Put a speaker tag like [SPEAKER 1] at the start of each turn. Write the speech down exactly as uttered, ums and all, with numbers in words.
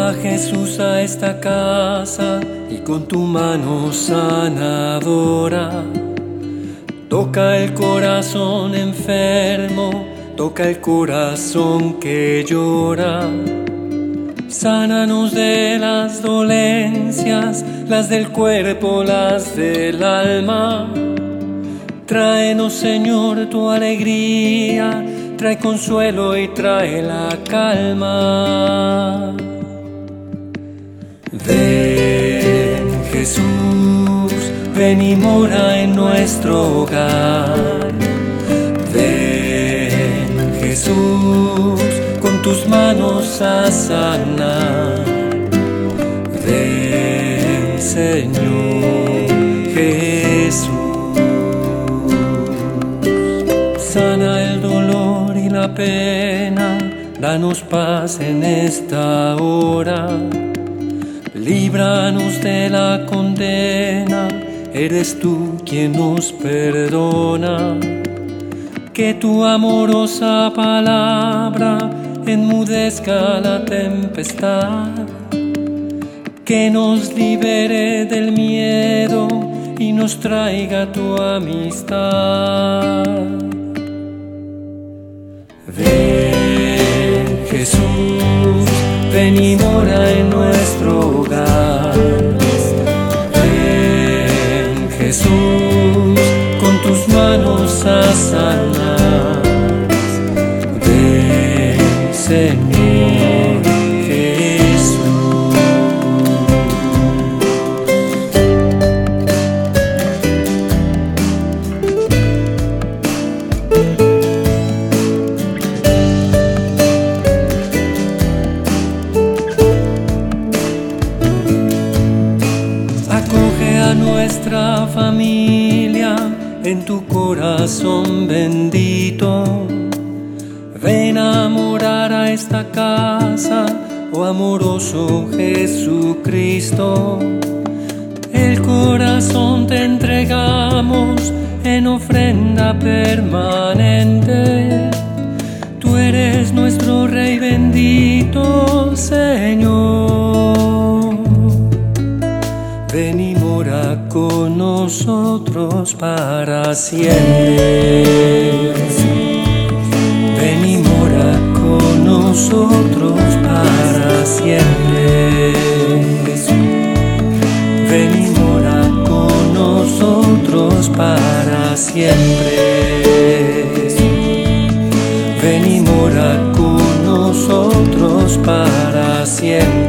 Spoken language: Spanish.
[SPEAKER 1] Toca, Jesús, a esta casa y con tu mano sanadora toca el corazón enfermo, toca el corazón que llora. Sánanos de las dolencias, las del cuerpo, las del alma. Tráenos, Señor, tu alegría, trae consuelo y trae la calma. Ven, Jesús, ven y mora en nuestro hogar. Ven, Jesús, con tus manos a sanar. Ven, Señor Jesús. Sana el dolor y la pena, danos paz en esta hora. Líbranos de la condena, eres tú quien nos perdona. Que tu amorosa palabra enmudezca la tempestad, que nos libere del miedo y nos traiga tu amistad. Ven, Jesús, ven y mora en nuestro hogar. Ven, Jesús, con tus manos a sanar. Ven, Señor Jesús. Acoge a nuestra familia en tu corazón bendito. Ven a morar a esta casa, oh amoroso Jesucristo. El corazón te entregamos en ofrenda permanente. Tú eres nuestro Rey bendito, Señor. Ven y mora con nosotros para siempre. Ven y mora con nosotros para siempre. Ven y mora con nosotros para siempre. Ven y mora con nosotros para siempre.